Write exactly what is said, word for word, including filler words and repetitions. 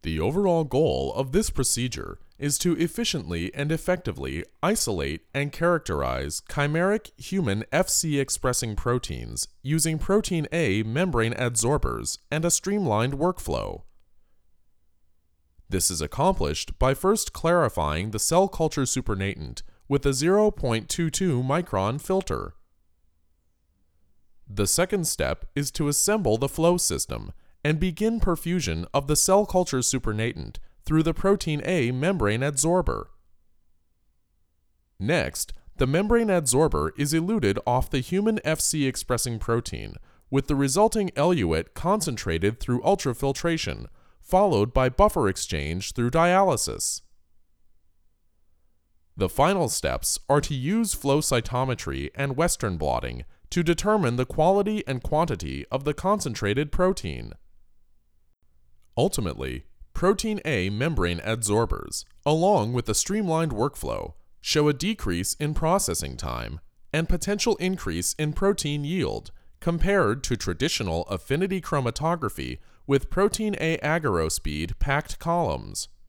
The overall goal of this procedure is to efficiently and effectively isolate and characterize chimeric human F C-expressing proteins using protein A membrane adsorbers and a streamlined workflow. This is accomplished by first clarifying the cell culture supernatant with a zero point two two micron filter. The second step is to assemble the flow system and begin perfusion of the cell culture supernatant through the protein A membrane adsorber. Next, the membrane adsorber is eluted off the human F C-expressing protein, with the resulting eluate concentrated through ultrafiltration, followed by buffer exchange through dialysis. The final steps are to use flow cytometry and Western blotting to determine the quality and quantity of the concentrated protein. Ultimately, protein A membrane adsorbers, along with a streamlined workflow, show a decrease in processing time and potential increase in protein yield compared to traditional affinity chromatography with protein A agarospeed packed columns.